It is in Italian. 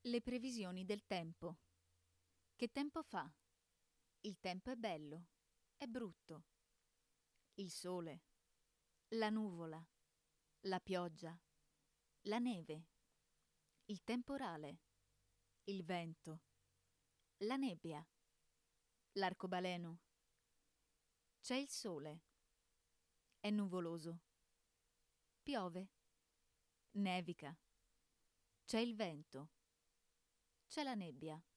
Le previsioni del tempo. Che tempo fa? Il tempo è bello, è brutto. Il sole, la nuvola, la pioggia, la neve, il temporale, il vento, la nebbia, l'arcobaleno. C'è il sole, è nuvoloso, piove, nevica, c'è il vento, c'è la nebbia.